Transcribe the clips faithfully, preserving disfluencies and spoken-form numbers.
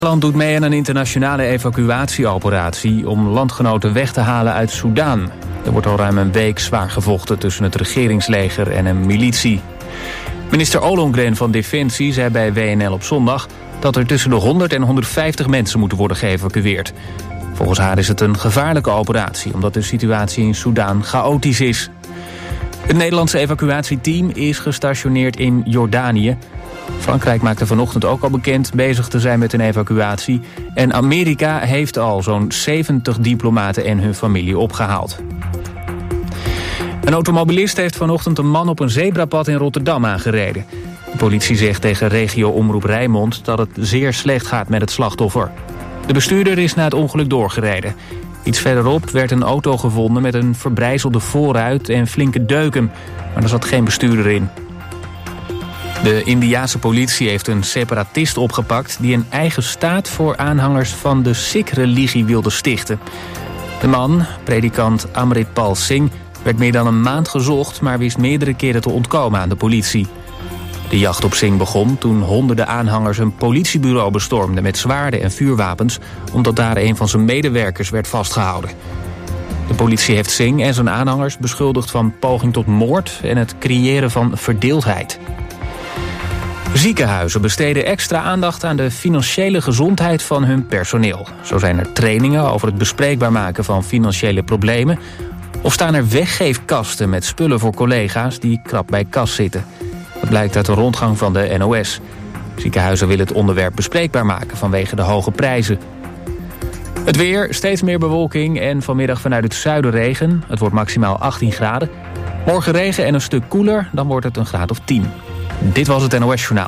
Nederland doet mee aan een internationale evacuatieoperatie om landgenoten weg te halen uit Soedan. Er wordt al ruim een week zwaar gevochten tussen het regeringsleger en een militie. Minister Ollongren van Defensie zei bij W N L op zondag dat er tussen de honderd en honderdvijftig mensen moeten worden geëvacueerd. Volgens haar is het een gevaarlijke operatie omdat de situatie in Soedan chaotisch is. Het Nederlandse evacuatieteam is gestationeerd in Jordanië. Frankrijk maakte vanochtend ook al bekend bezig te zijn met een evacuatie. En Amerika heeft al zo'n zeventig diplomaten en hun familie opgehaald. Een automobilist heeft vanochtend een man op een zebrapad in Rotterdam aangereden. De politie zegt tegen regio-omroep Rijnmond dat het zeer slecht gaat met het slachtoffer. De bestuurder is na het ongeluk doorgereden. Iets verderop werd een auto gevonden met een verbrijzelde voorruit en flinke deuken. Maar er zat geen bestuurder in. De Indiase politie heeft een separatist opgepakt die een eigen staat voor aanhangers van de Sikh-religie wilde stichten. De man, predikant Amritpal Singh, werd meer dan een maand gezocht, maar wist meerdere keren te ontkomen aan de politie. De jacht op Singh begon toen honderden aanhangers een politiebureau bestormden met zwaarden en vuurwapens, omdat daar een van zijn medewerkers werd vastgehouden. De politie heeft Singh en zijn aanhangers beschuldigd van poging tot moord en het creëren van verdeeldheid. Ziekenhuizen besteden extra aandacht aan de financiële gezondheid van hun personeel. Zo zijn er trainingen over het bespreekbaar maken van financiële problemen, of staan er weggeefkasten met spullen voor collega's die krap bij kas zitten. Dat blijkt uit een rondgang van de N O S. Ziekenhuizen willen het onderwerp bespreekbaar maken vanwege de hoge prijzen. Het weer, steeds meer bewolking en vanmiddag vanuit het zuiden regen. Het wordt maximaal achttien graden. Morgen regen en een stuk koeler, dan wordt het een graad of tien. Dit was het N O S Journaal.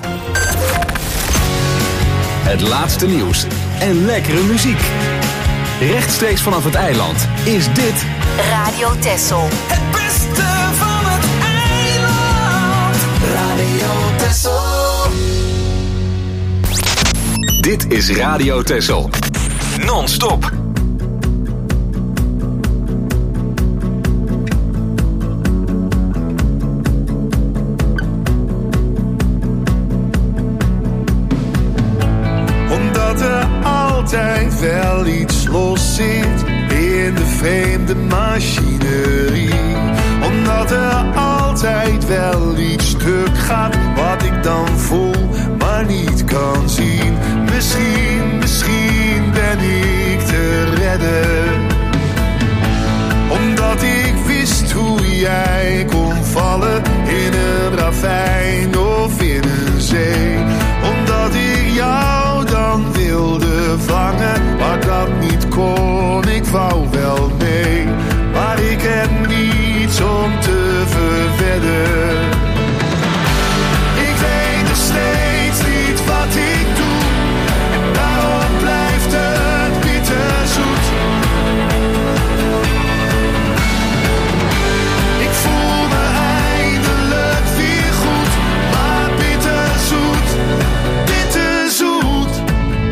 Het laatste nieuws en lekkere muziek. Rechtstreeks vanaf het eiland is dit Radio Texel. Het beste van het eiland. Radio Texel. Dit is Radio Texel. Non-stop. Omdat er altijd wel iets los zit in de vreemde machinerie. Omdat er altijd wel iets stuk gaat wat ik dan voel, maar niet kan zien. Misschien, misschien ben ik te redden. Omdat ik wist hoe jij kon vallen in een ravijn of in een zee. Omdat ik jou dan wilde vangen, maar dat niet kon. Ik wou wel mee, maar ik heb niets om te verwedden. Ik weet nog steeds niet wat ik doe, en daarom blijft het bitterzoet. Ik voel me eindelijk weer goed, maar bitterzoet, bitterzoet.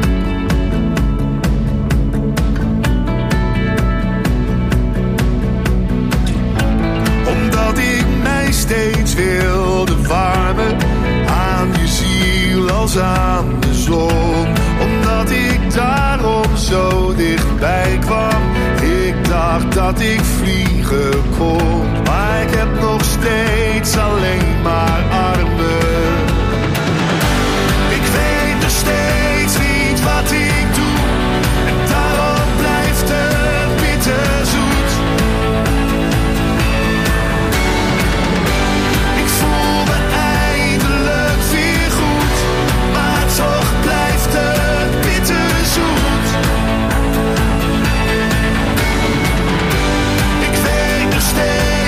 Omdat ik mij steeds wilde warmen aan je ziel als aan de zon. Omdat ik daarom zo dichtbij kwam. Ik dacht dat ik vliegen kon, maar ik heb nog steeds alleen maar armen. Ik weet nog steeds niet wat ik doe, en daarom blijft het bitterzoet. Ik voel me eindelijk weer goed, maar toch blijft het bitterzoet. Ik weet nog steeds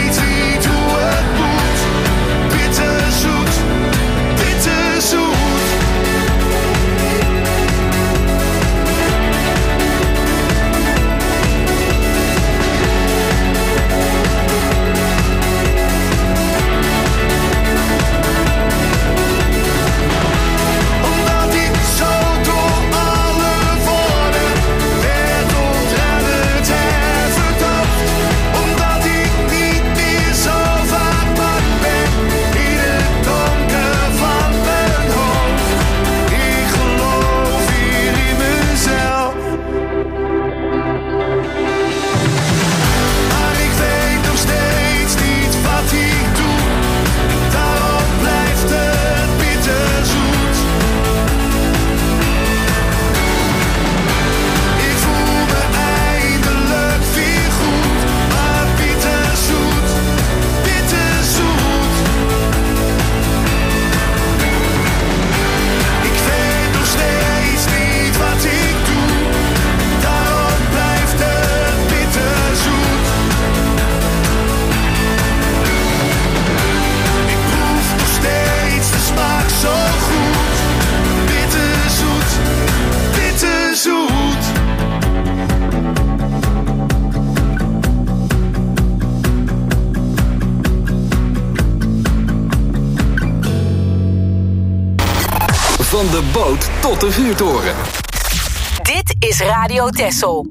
de boot tot de vuurtoren. Dit is Radio Texel.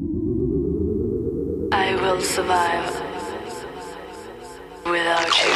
I will survive without you.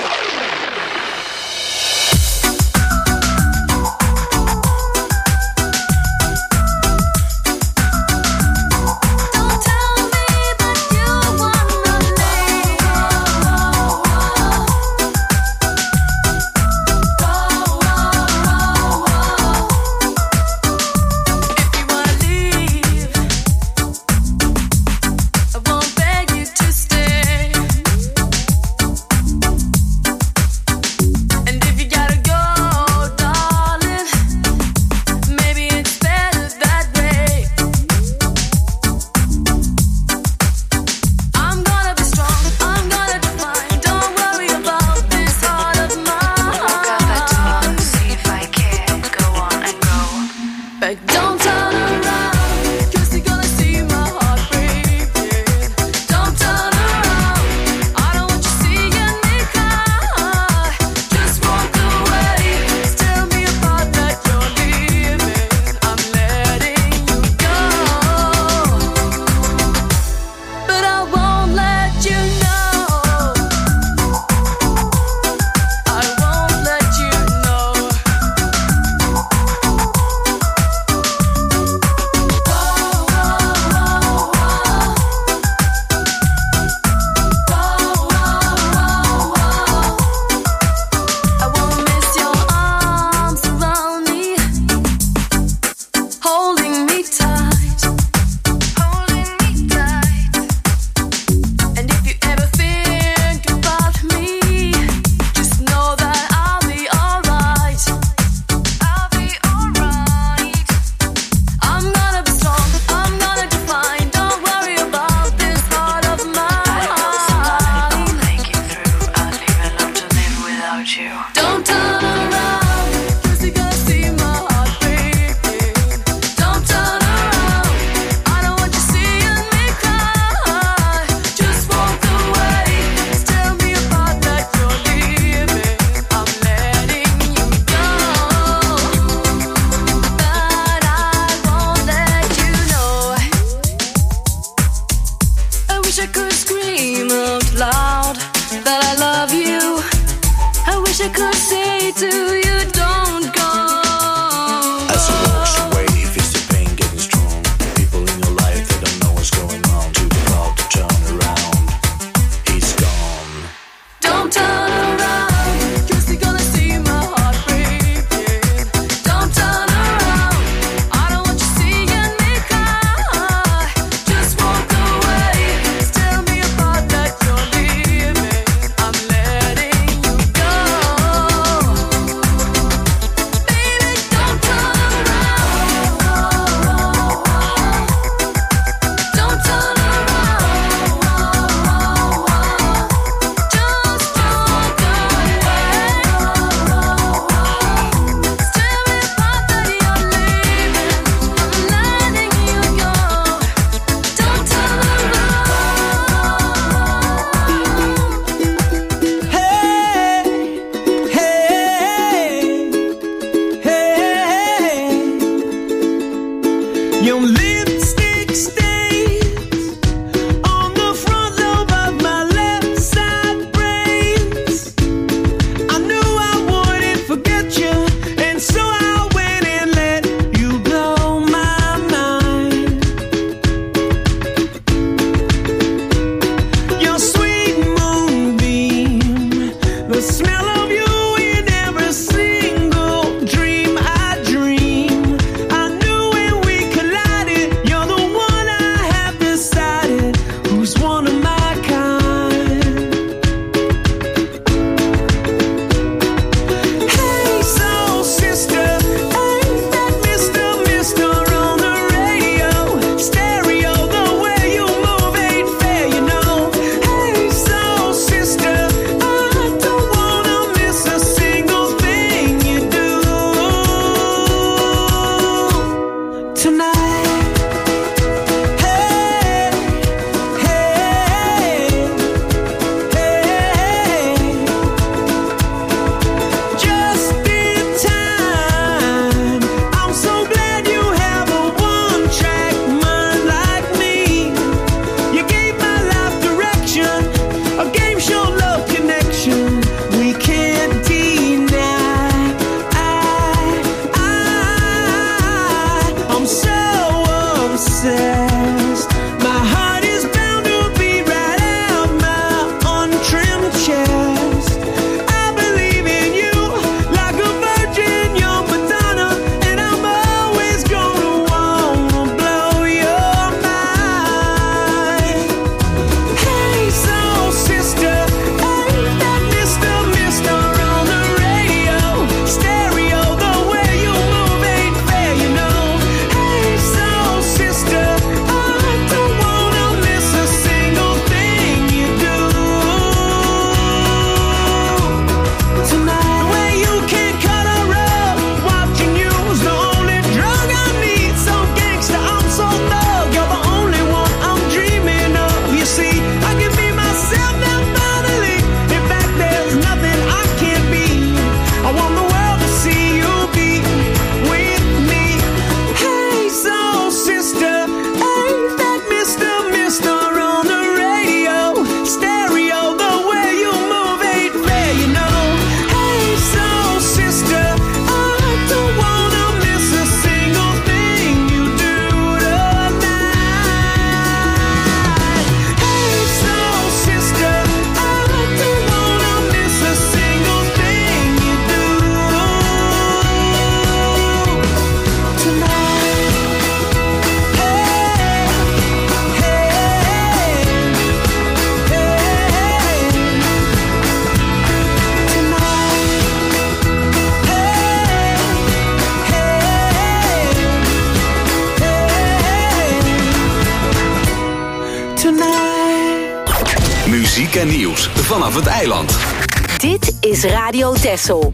You're the muziek en nieuws vanaf het eiland. Dit is Radio Texel.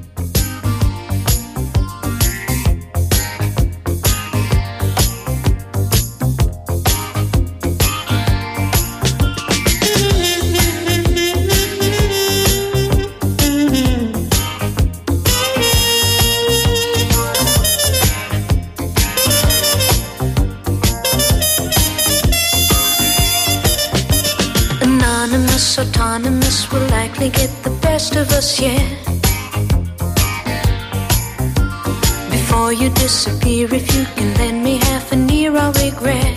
Autonomous will likely get the best of us yet. Before you disappear, if you can lend me half an ear, I'll regret.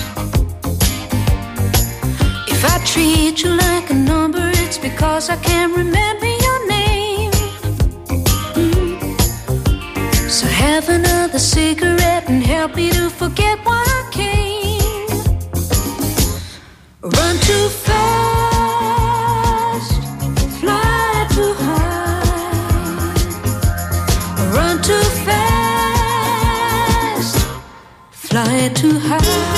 If I treat you like a number, it's because I can't remember your name. Mm. So have another cigarette and help me to forget why I came. Run too fast. Fly too high.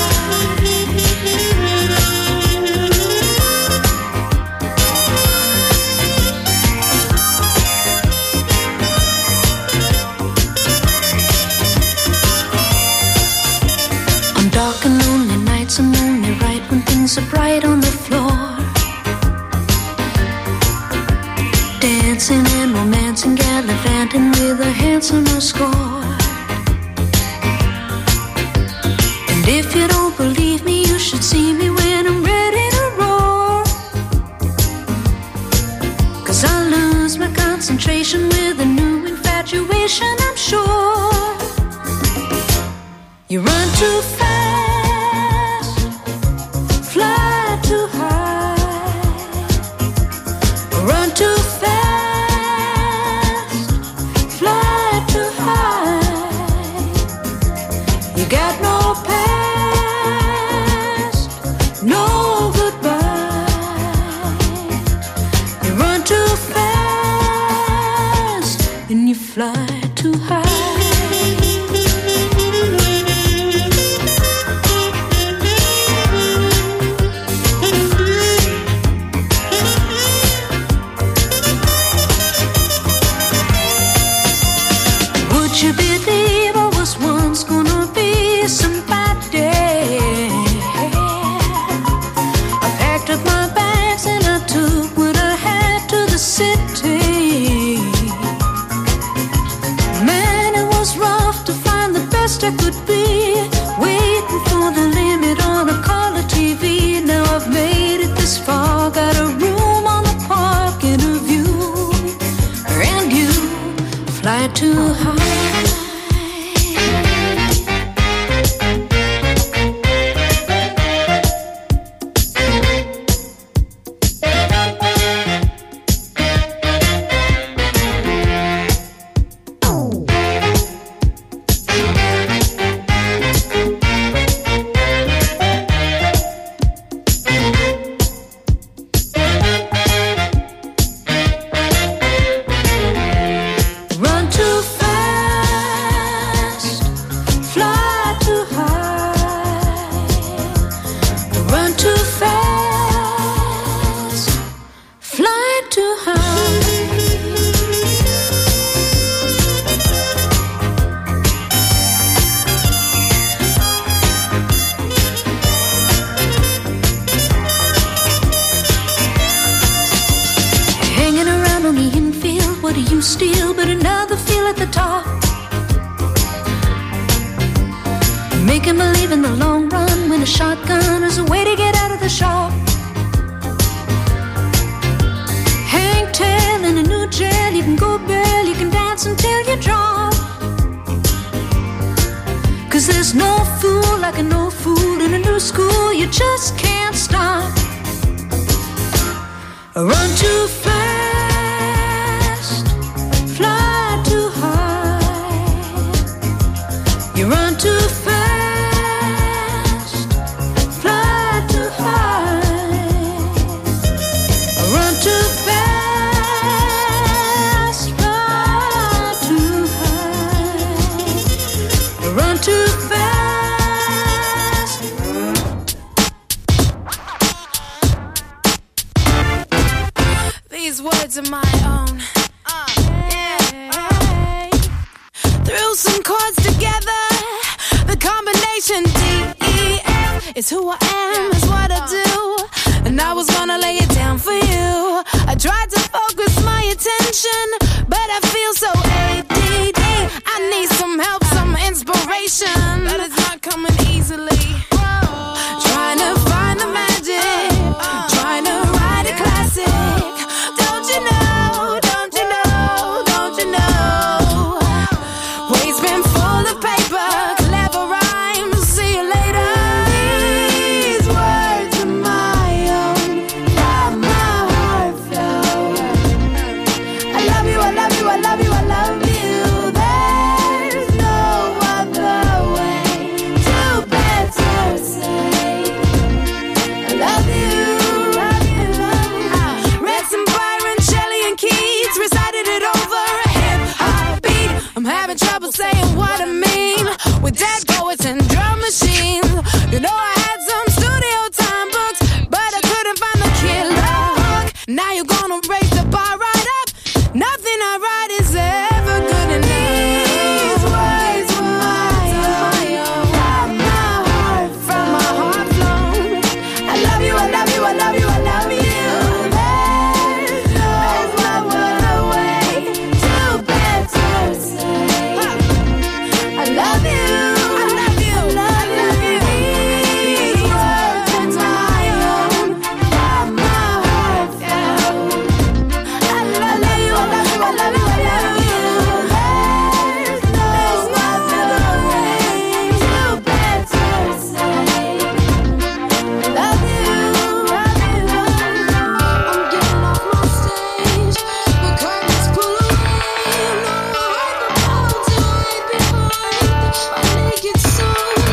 On dark and lonely nights, I'm only right when things are bright on the floor. Dancing and romancing, gallivanting with a handsomer score. And if you don't believe me, you should see me when I'm ready to roar. 'Cause I lose my concentration with a new infatuation, I'm sure. You run too fast, fly too high. Run too fast, fly too high. You got no pain. Fly too high. Would you believe I was once gonna be somebody? I packed up my bags and I took what I had to the city. I could be waiting for the limit on a color T V. Now I've made it this far, got a room on the park and a view, and you fly too high. Making believe in the long run when a shotgun is a way to get out of the shop. Hang tail in a new jail, you can go bail, you can dance until you drop. 'Cause there's no fool like a no fool in a new school, you just can't stop. Run too fast, fly too high. You run too fast. words of my own. Uh, yeah. Threw some chords together. The combination D E F is who I am, is what I do. And I was gonna lay it down for you. I tried to focus my attention, but I feel so A D D. I need some help, some inspiration, but it's not coming easily. Trying to find the magic, trying to write a classic. Don't you know, don't you know, don't you know? Waste's been full of paper, clever rhymes, see you later. These words are my own, from my heart flow. I love you, I love you, I love you, I love you. There's no other way to better say I love you, love you, love you. I read some Byron, Shelley, and Keats, recited it over a hip-hop beat. I'm having trouble saying what I mean with dead poets and drum machines. You know I had some studio time books, but I couldn't find the killer hook. Now you're gonna raise the bar right up. Nothing I write is ever good enough. These words were my own, from my heart, from my heart flown. I love you, I love you, I love you, I love you. There's no other way to better say I love you, I love you, I love you. These words are my own, from my heart flown. I love you, I love you, I love you, I love you. There's no other way to better say I love you, love you, love you. I'm getting off my stage, the curtains pull away. No, I can do it before I make it so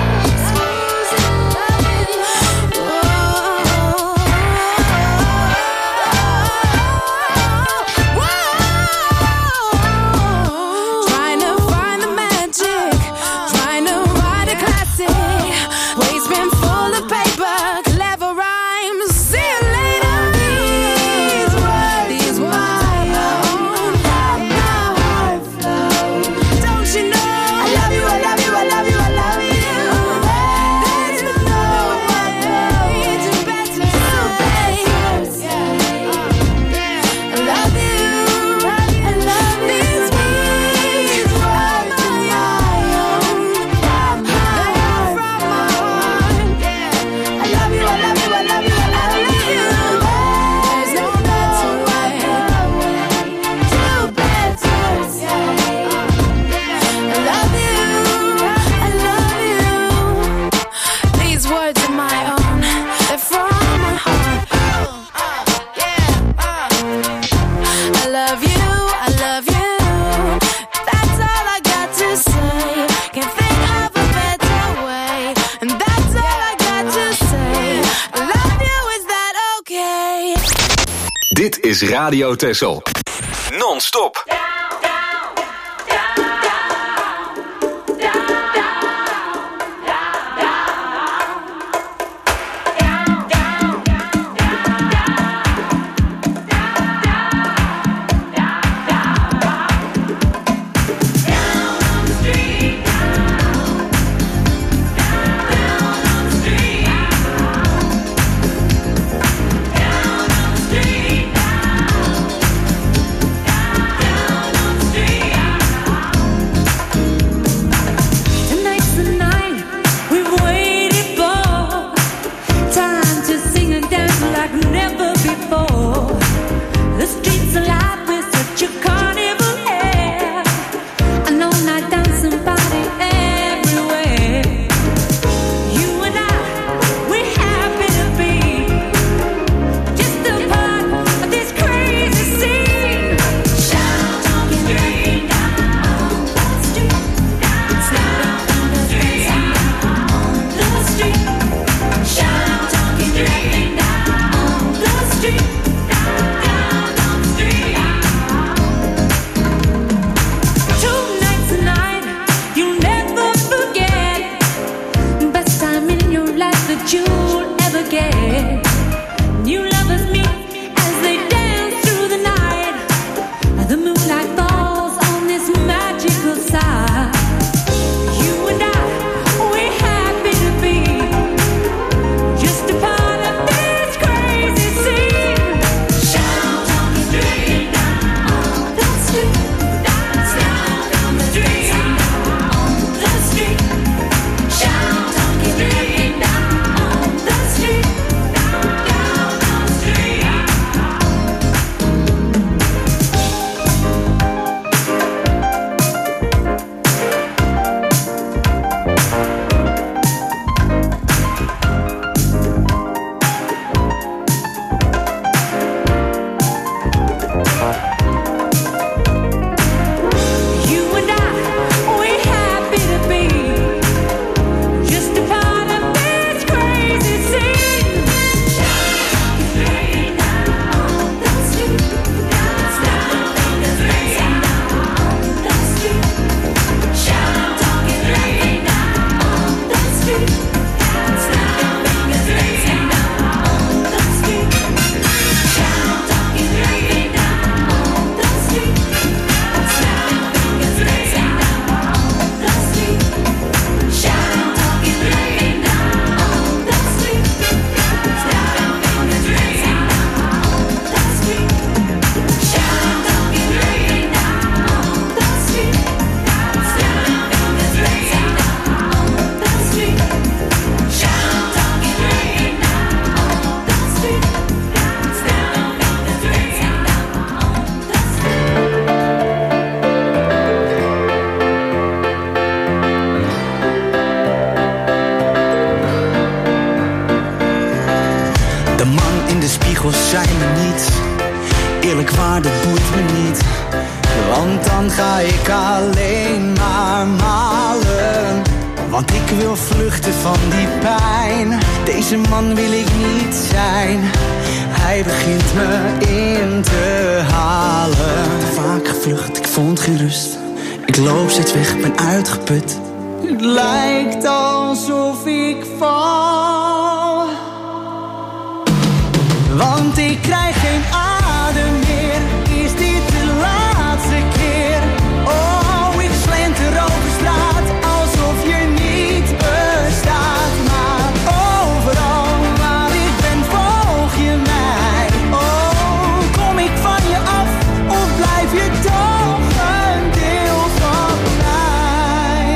Trying to find the magic, trying to write a classic. Waste's been full of paper, clever rhymes. See you later. These words, these words my own, from my heart flow. Don't you know? I love you, I love you, I love you, I love you. There's no other way to better say I love you, I love these words are my own, from my heart, from my heart. I love you, I love you, I love you, I love you. There's no better way to better say I love you, I love you. These words are my own, they're from my heart. I love you, I love you. That's all I got to say. Can't think of a better way. And that's all I got to say. I love you, is that okay? Dit is Radio Texel. Non-stop. Tonight's the night we've waited for. Time to sing and dance like never before. The streets alive with such a carnival air. I know not dancing body everywhere. You and I, we're happy to be just a part of this crazy scene. Shout on the street, down the street, down the street, down the street. Shout on the street, down the street, down the street. Two nights a night, you'll never forget. Best time in your life that you'll ever get. New lovers meet as they dance through the night. De man in de spiegel zei me niets. Eerlijk waar, dat boeit me niet. Want dan ga ik alleen maar malen. Want ik wil vluchten van die pijn. Deze man wil ik niet zijn. Hij begint me in te halen. Te vaak gevlucht, ik vond geen rust. Ik loop steeds weg, ben uitgeput. Het lijkt alsof ik val. Want ik krijg geen adem meer. Is dit de laatste keer? Oh, ik slenter over straat alsof je niet bestaat. Maar overal waar ik ben volg je mij. Oh, kom ik van je af of blijf je toch een deel van mij?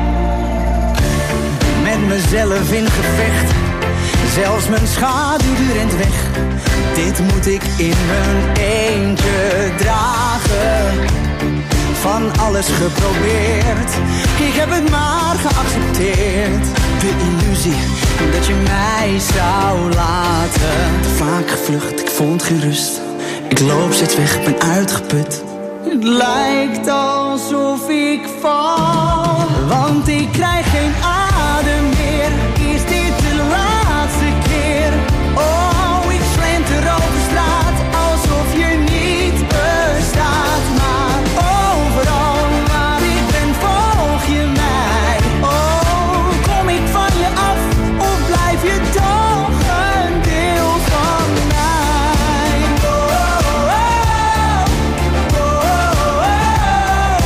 Met mezelf in gevecht. Zelfs mijn schaduw die rent weg. Dit moet ik in mijn eentje dragen. Van alles geprobeerd. Ik heb het maar geaccepteerd. De illusie dat je mij zou laten. Te vaak gevlucht, ik vond geen rust. Ik loop steeds weg, ben uitgeput. Het lijkt alsof ik val. Want ik krijg geen adem meer. Is dit de laatste keer? Oh, ik slenter over straat alsof je niet bestaat. Maar overal waar ik ben volg je mij. Oh, kom ik van je af of blijf je toch een deel van mij? Oh, oh, oh, oh, oh.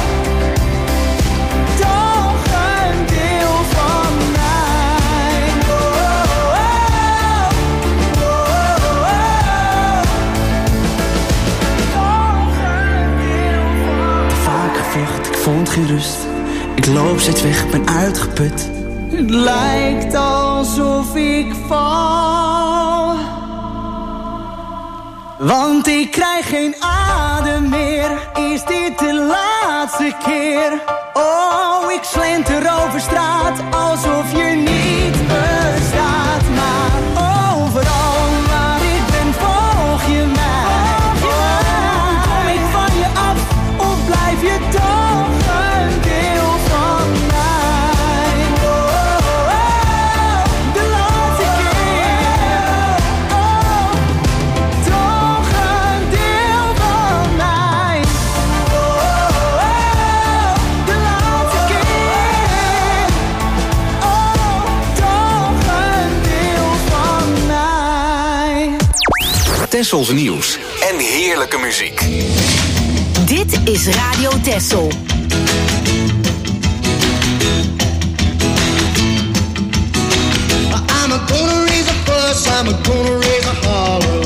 Toch een deel van mij. Oh, oh, oh, oh, oh. Toch een deel van mij. Te vaak gevlucht, ik vond geen rust. Ik loop steeds weg, ben uitgeput. Het lijkt alsof ik val. Want ik krijg geen adem meer. Is dit de laatste keer? Oh, ik slenter over straat alsof je niet bestaat. Maar overal waar ik ben volg je mij. Oh, kom ik van je af of blijf je toch een deel van mij? Oh, oh, oh, de laatste keer. Oh, toch een deel van mij. Oh, oh, oh, de laatste keer. Oh, toch een deel van mij. Tessels nieuws en heerlijke muziek. Dit is Radio Tessel. I'm a gonna raise a fuss, I'm a gonna raise a holler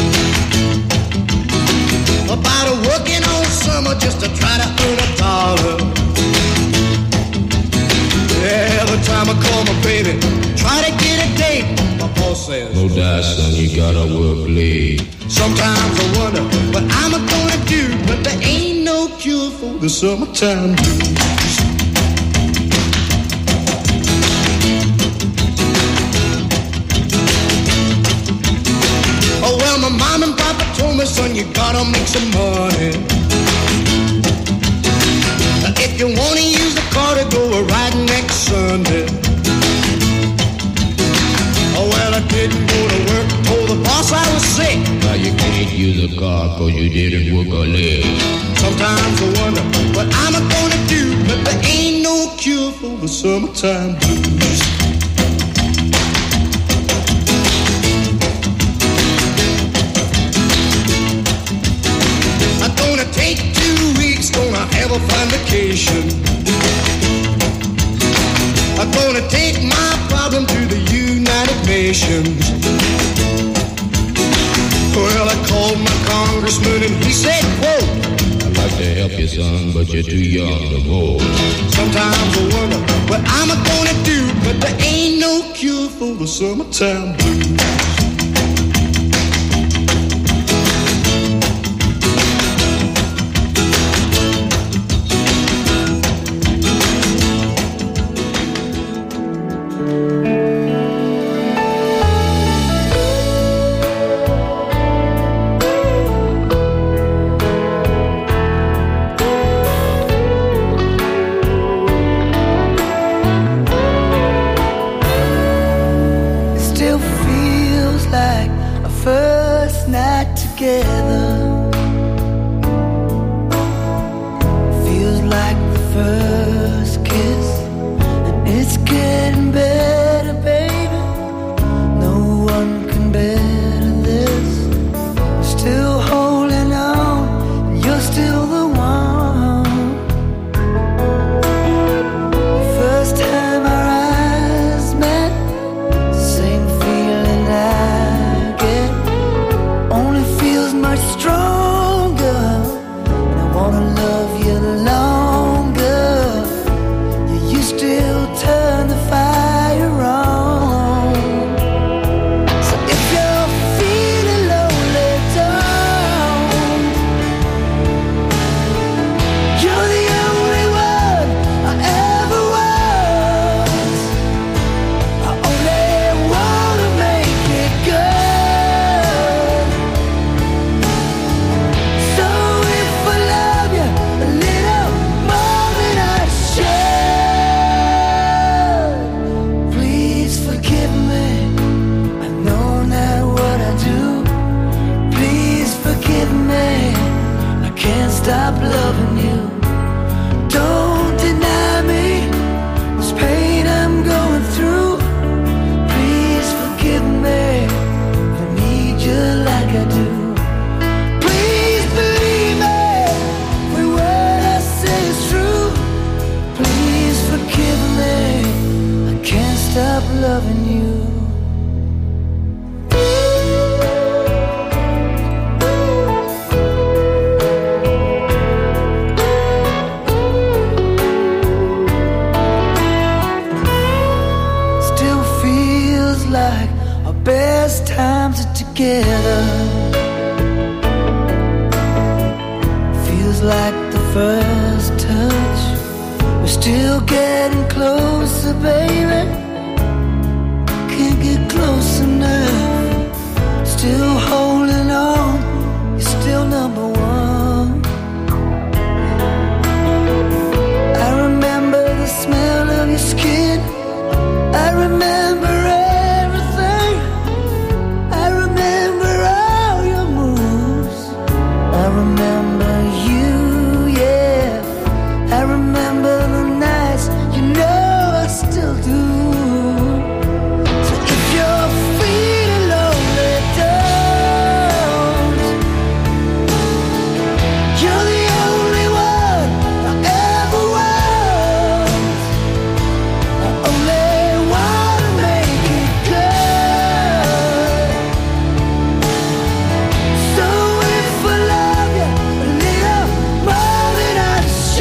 about a working all summer just to try to earn a dollar. Every time I call my baby, try to get a date, my boss says, no die son, you gotta work late. Sometimes I wonder what I'm gonna do, but there ain't no cure for the summertime blues. Oh well, my mom and papa told me, son, you gotta make some money. If you wanna use the car to go a ride next Sunday. Oh well, I didn't go to work, told the boss I was sick. Now you can't use a car cause you didn't work a leg. Sometimes I wonder what I'm gonna do, but there ain't no cure for the summertime blues. I'm gonna take two weeks, gonna have a fun vacation. I'm gonna take my problem to the United Nations. Well, I called my congressman and he said, quote, I'd like to help you, son, but you're too young to vote. Sometimes I wonder what I'm gonna do, but there ain't no cure for the summertime blues. together. Feels like the first kiss, and it's getting better, baby. No one can better this. I'm still holding on, and you're still the one. First time our eyes met, same feeling I get. Only feels much stronger, and I wanna love you longer. You, you still turn the fire on. So if you're feeling lonely, don't. You're the only one I ever was. I only wanna make it good. So if I love you a little more than I should, please forgive me. I know not what I do. Please forgive me. I can't stop loving you. Don't deny me this pain I'm going through. Please forgive me. I need you like I do. Please believe me. Every word I say is true. Please forgive me. I can't stop loving you. Still feels like our best times are together. Feels like the first touch. We're still getting closer, baby. Can't get close enough. Still holding on. You're still number one. I remember the smell of your skin. I remember everything. I remember all your moves. I remember you, yeah. I remember the nights, you know I still do. So if you're feeling lonely, don't. You're the only one I ever was. I only wanna make it good. So if I love you a little more than I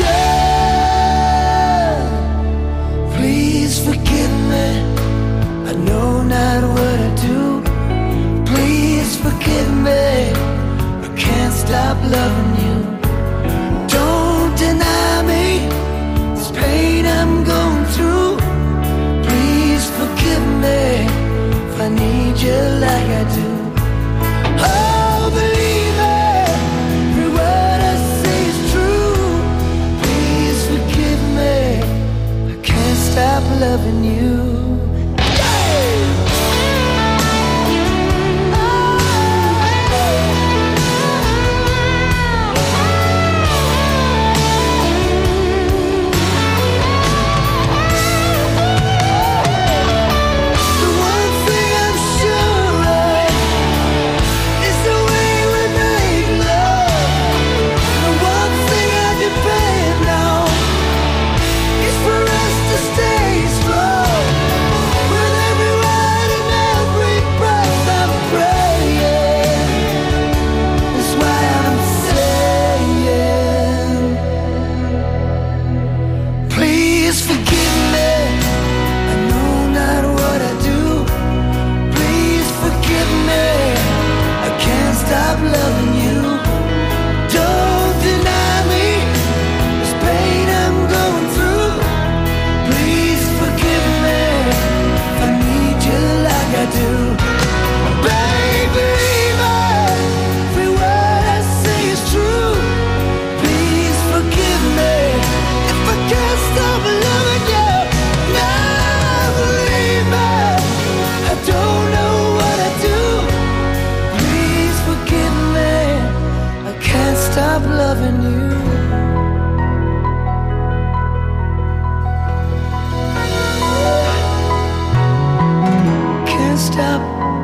should, please forgive me. I know not what I do. Please forgive me. I can't stop loving you. Don't deny me this pain I'm going through. Please forgive me if I need you like I do. Oh, believe me, every word I say is true. Please forgive me. I can't stop loving you. The one thing I'm sure stop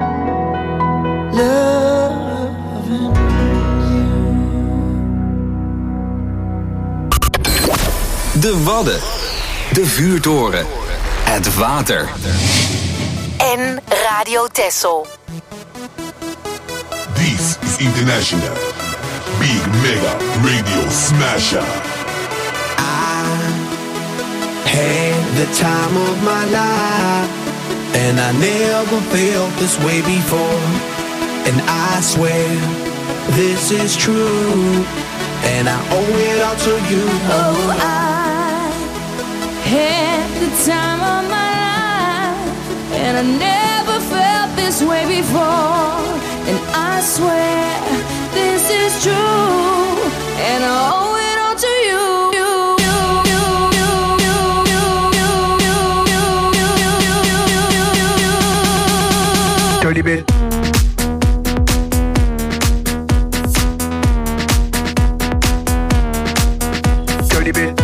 loving you. De Wadden. De vuurtoren. Het water. En Radio Texel. This is International. Big Mega Radio Smasher. Had the time of my life, and I never felt this way before. And I swear this is true, and I owe it all to you. Oh, I had the time of my life, and I never felt this way before. And I swear this is true, and I owe it all to you. Dirty bit. Dirty bit.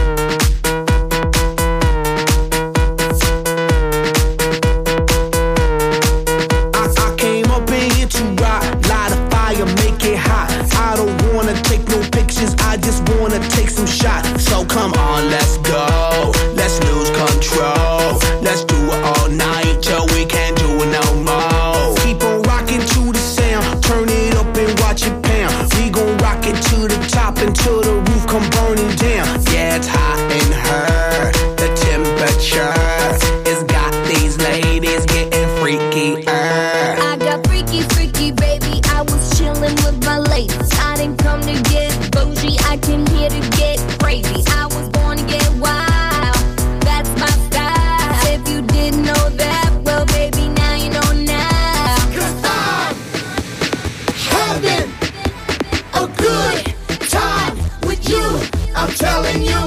I, I came up in here to rock, light a fire, make it hot. I don't wanna take no pictures, I just wanna take some shots. So come on, let's go, let's lose control. Let's do it all night till we can't do it no more. Keep on rocking to the sound, turn it up and watch it pound. We gon' rock it to the top until the roof come burning down. Yeah, it's hot in her, the temperature has got these ladies getting freaky. I got freaky, freaky, baby. I was chillin' with my ladies. I didn't come to get bougie, I came here to get crazy. I was born to get wild, that's my style. If you didn't know that, well, baby, now you know now. 'Cause I'm having a good time with you. I'm telling you.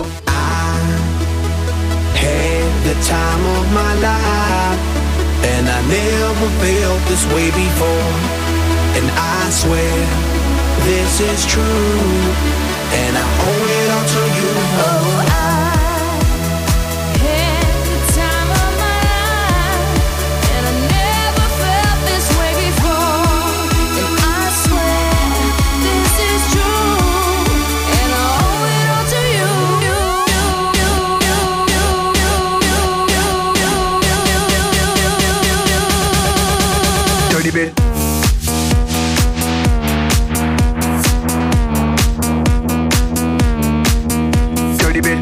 Had the time of my life, and I never felt this way before. And I swear this is true, and I owe it all to you. Oh, I had the time of my life, and I never felt this way before. And I swear this is true, and I owe it all to you. Dirty bit. Dirty bit.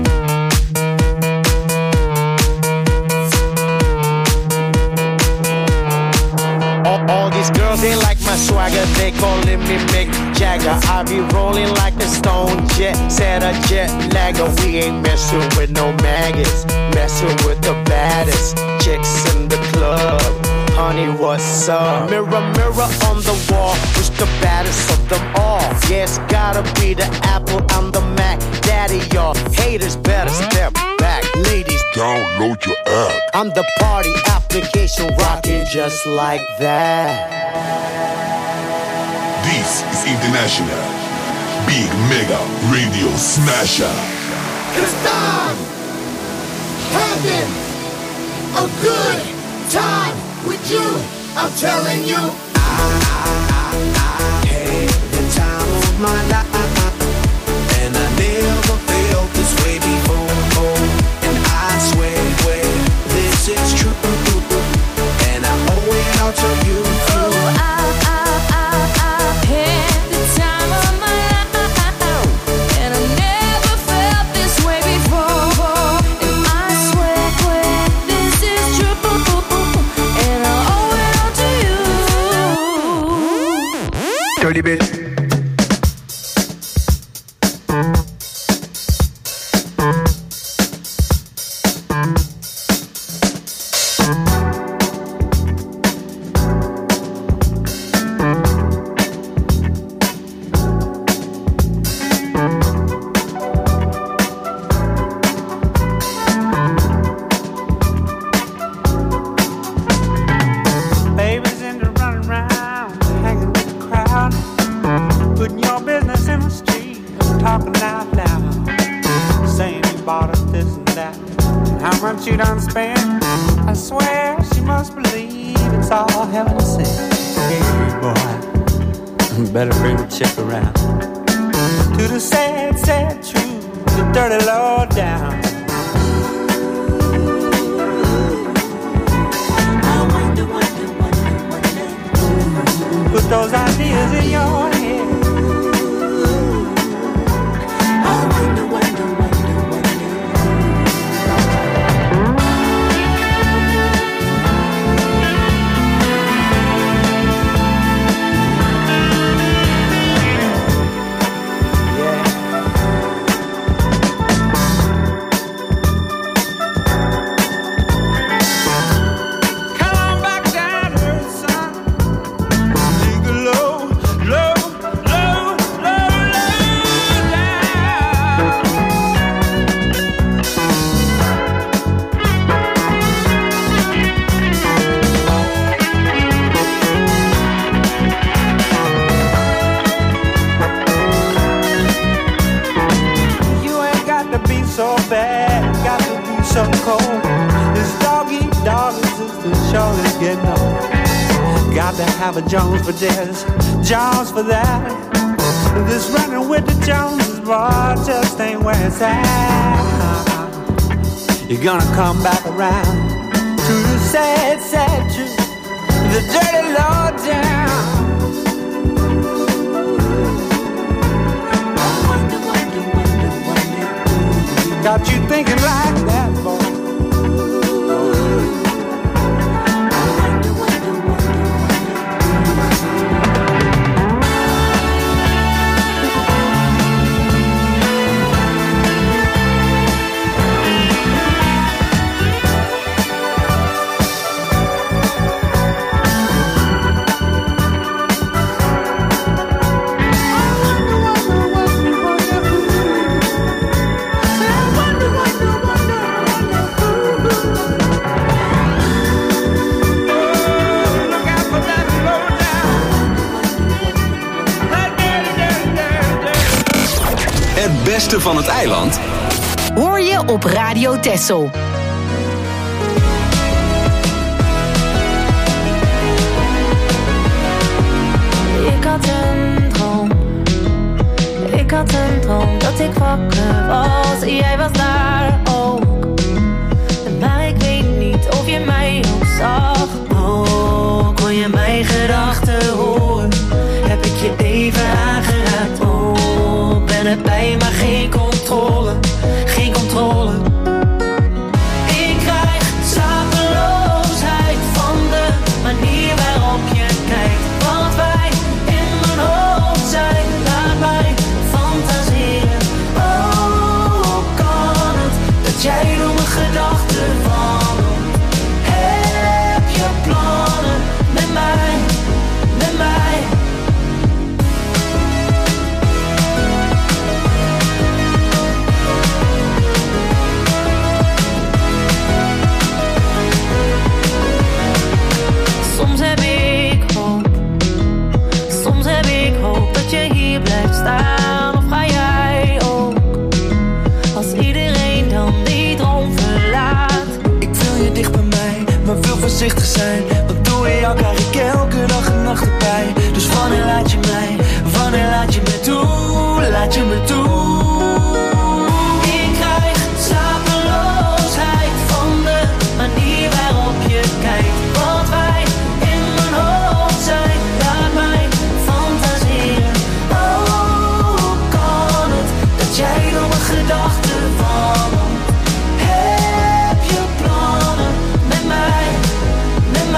All, all these girls, they like my swagger, they calling me Mick Jagger. I be rolling like a stone jet, set a jet lagger. We ain't messing with no maggots, messing with the baddest chicks in the club. Honey, what's up? Mirror, mirror on the wall, who's the baddest of them all? Yeah, it's gotta be the Apple, I'm the Mac. Daddy, y'all haters better step back. Ladies, Download your app. I'm the party application rocking just like that. This is International. Big Mega Radio Smasher. 'Cause I'm having a good time with you. I'm telling you. Had the time of my life, and I never felt this way before. And I swear, swear this is true, and I owe it all to you. Oh, I, I, I, I had the time of my life, and I never felt this way before. And I swear, swear this is true, and I owe it all to you. Dirty bit. Babies into running around, hanging with the crowd, putting your business in the street, talking out loud, saying you bought us this and that, and how much you done spent. I swear she must believe in that's all heaven to say. Hey boy, better bring the chick around. To the sad, sad truth, the dirty low down. I wonder, wonder, wonder, wonder. Put those ideas in your head. I wonder, wonder, wonder, wonder. Have a Jones for this, Jones for that. This running with the Joneses, boy, just ain't where it's at. You're gonna come back around to the sad, sad truth, the dirty low down. I wonder, wonder, wonder, wonder. Got you thinking like that, boy. Het beste van het eiland hoor je op Radio Texel. Ik had een droom, ik had een droom dat ik wakker was en jij was daar ook. Maar ik weet niet of je mij ook zag. Oh, kon je mijn gedachten horen? Heb ik je even aangeraakt? Oh, ben erbij maar geen controle, geen controle. Ik krijg slapeloosheid van de manier waarop je kijkt. Wat wij in mijn hoofd zijn, laat mij fantaseren. Oh, kan het dat jij door mijn gedachten wandelt? Heb je plannen met mij, met mij? Soms heb ik hoop, soms heb ik hoop dat je hier blijft staan. Of ga jij ook, als iedereen dan die droom verlaat? Ik wil je dicht bij mij, maar wil voorzichtig zijn. Want doe je jou krijg ik elke dag en nacht erbij. Dus wanneer laat je mij, wanneer laat je me toe, laat je me toe. Ik krijg slapeloosheid van de manier waarop je kijkt. Wat wij in mijn hoofd zijn, laat mij fantaseren. Oh, kan het dat jij door mijn gedachten wandelt? Heb je plannen met mij, met mij?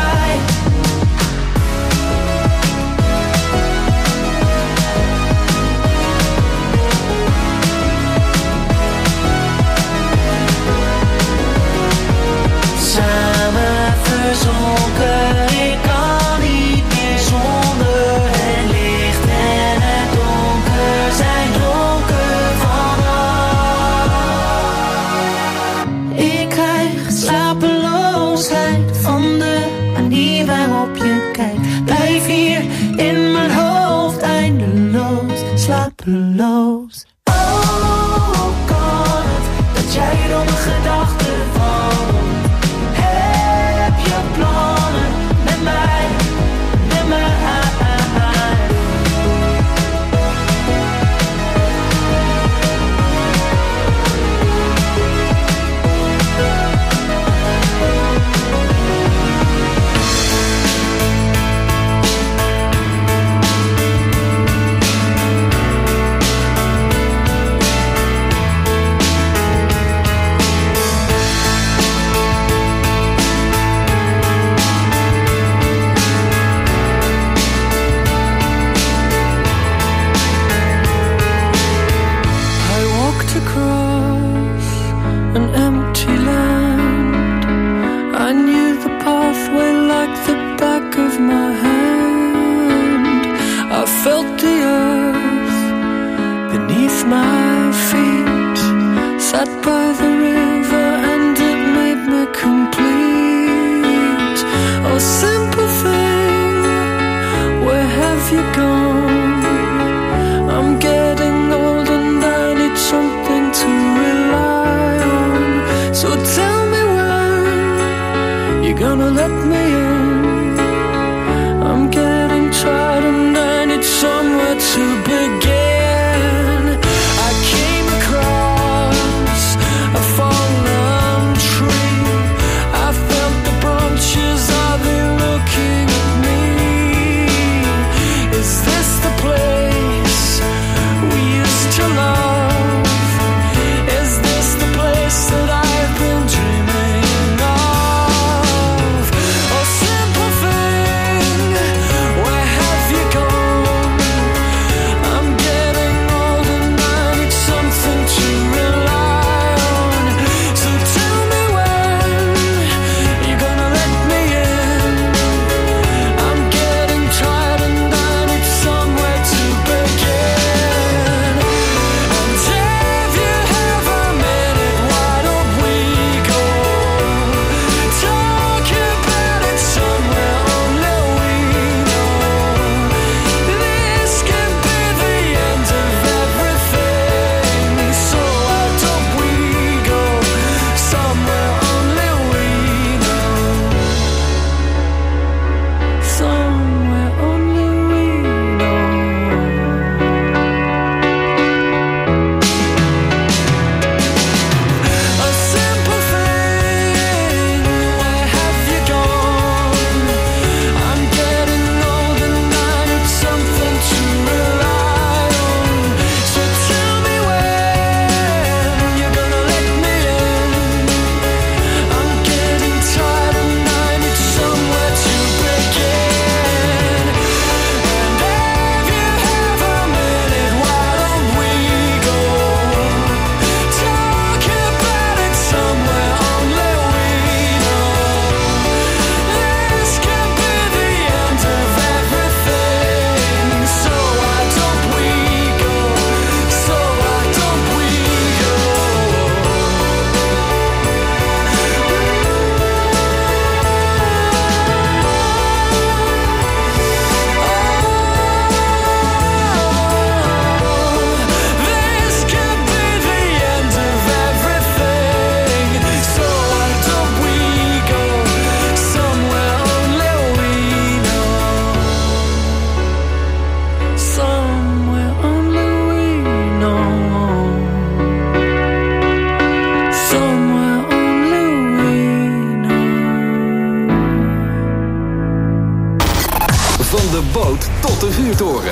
Van de boot tot de vuurtoren.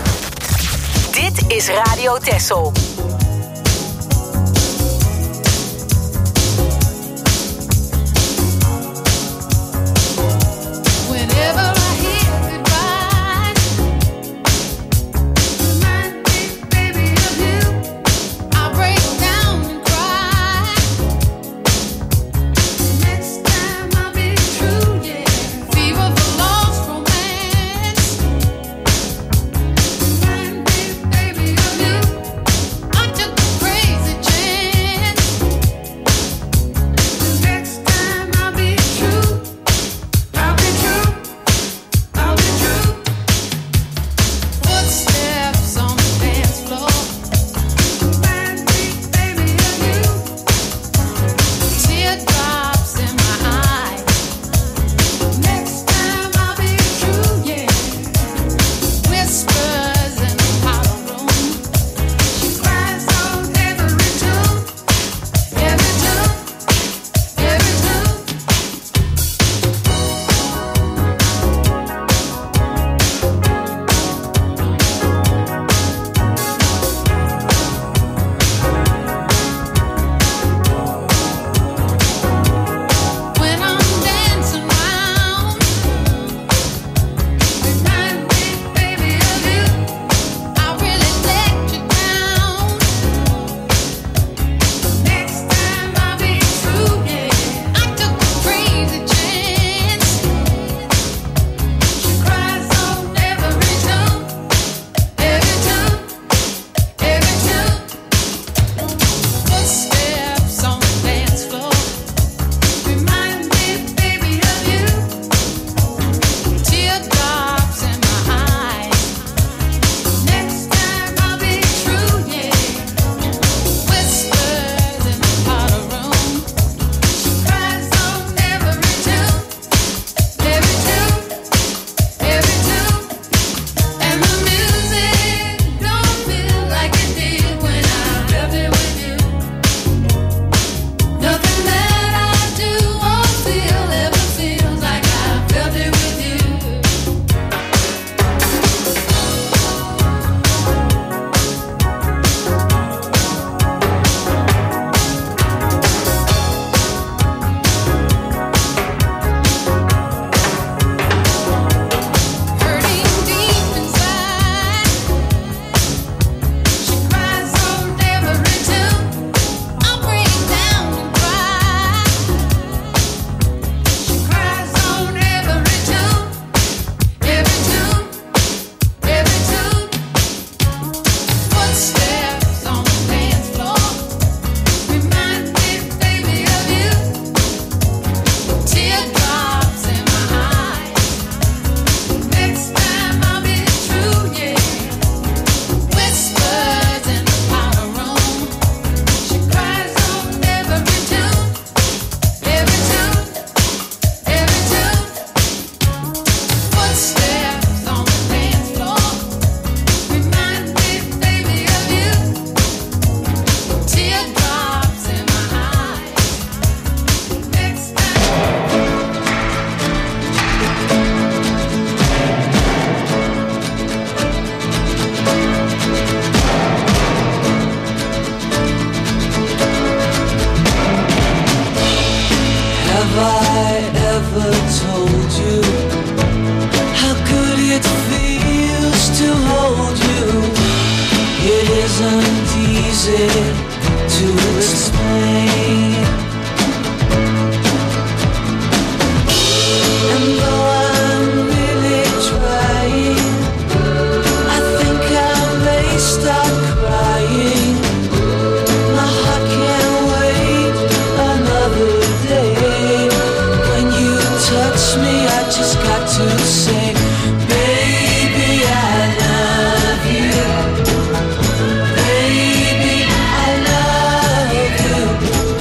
Dit is Radio Texel. Baby, I love you.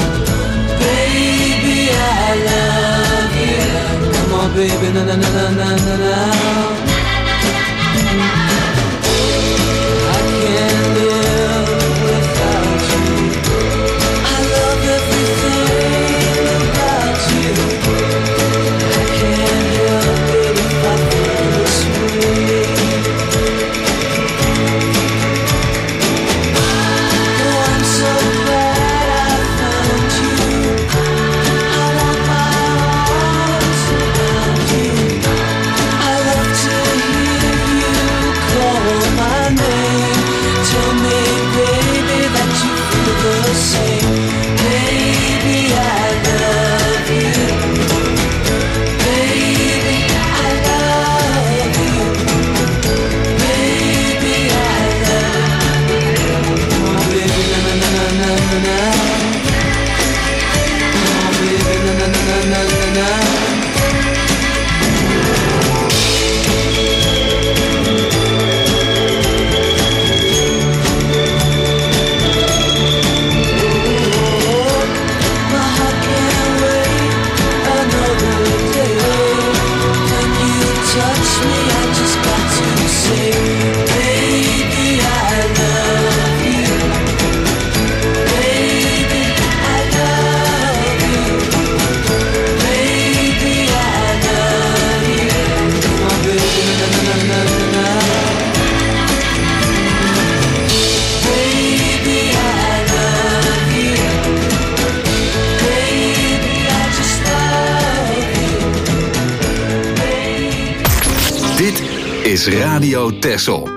Is Radio Texel.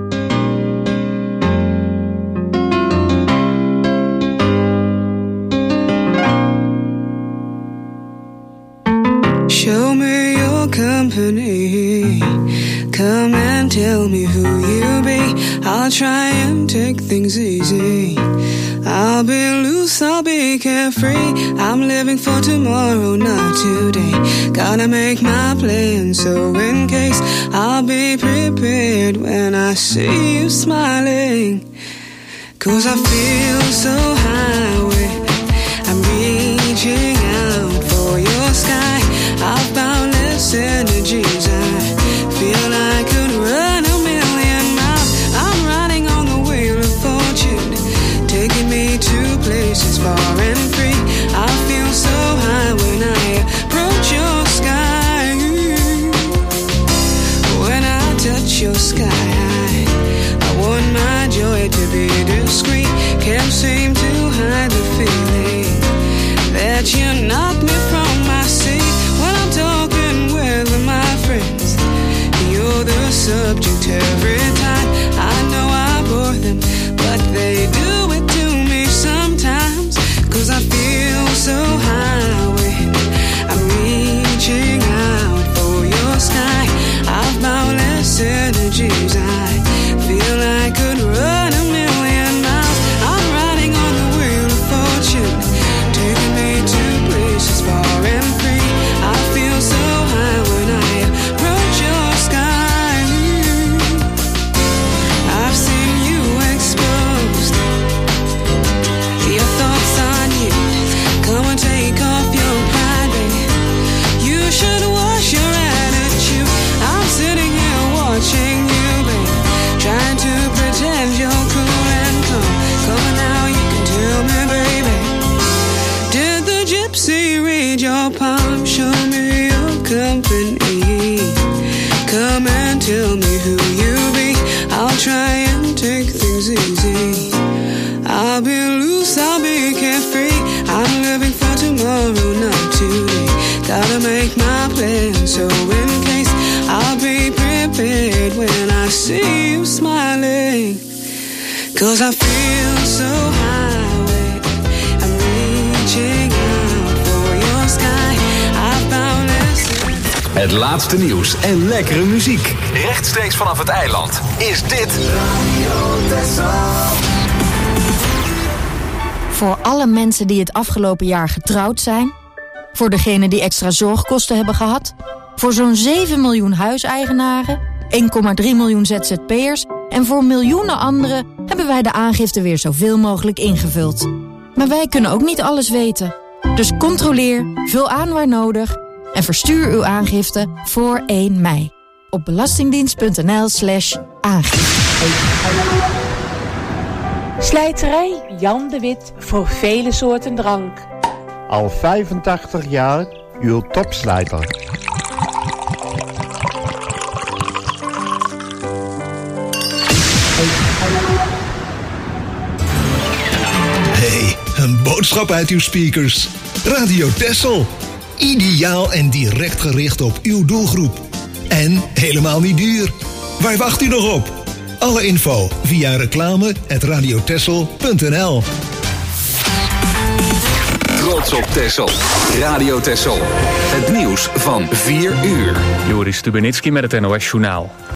Show me your company. Come and tell me who you be. I'll try and take things easy. I'll be loose, I'll be carefree. I'm living for tomorrow, not today. Gotta make my plan, so in case I'll be prepared when I see you smiling. Cause I feel so high with I'm reaching out for your sky. I've boundless energies. I feel I could run a million miles. I'm riding on the wheel of fortune, taking me to places far and free. I feel so high when I approach your sky. When I touch your sky, I, I want my joy to be discreet. Can't seem to hide the feeling that you knock me from my seat. When I'm talking with my friends, you're the subject every time. I know I bore them, but they do it to me sometimes. Cause I feel so high when I'm reaching out for your sky. I've boundless energies. I feel I could run a million miles. I'm riding on the wheel of fortune, taking me to places far and free. I feel so high when I approach your sky. I've seen you exposed, your thoughts on you. Come and take off your pride, baby. You should wash your attitude. I'm sitting here watching you, baby, trying to pretend you're cool and calm. Come on now, you can tell me, baby, did the gypsy read your palm? Show me your company. Come and tell me who you be. I'll try and take things easy. I'll be loose, I'll be carefree. I'm living for tomorrow, not today. Gotta make my plan, so in case I'll be prepared when I see you smiling. Cause I feel so high when I'm reaching out for your sky. I found this. Het laatste nieuws en lekkere muziek. Rechtstreeks vanaf het eiland is dit Radio Texel. Voor alle mensen die het afgelopen jaar getrouwd zijn, voor degenen die extra zorgkosten hebben gehad, voor zo'n zeven miljoen huiseigenaren, één komma drie miljoen Z Z P'ers en voor miljoenen anderen hebben wij de aangifte weer zoveel mogelijk ingevuld. Maar wij kunnen ook niet alles weten. Dus controleer, vul aan waar nodig en verstuur uw aangifte voor één mei op belastingdienst.nl slash aangifte. Slijterij Jan de Wit voor vele soorten drank. Al vijfentachtig jaar uw topslijter. Hey, een boodschap uit uw speakers. Radio Texel. Ideaal en direct gericht op uw doelgroep. En helemaal niet duur. Waar wacht u nog op? Alle info via reclame at radiotexel punt n l. Trots op Texel. Radio Texel. Het nieuws van vier uur. Joris Stubenitski met het N O S Journaal.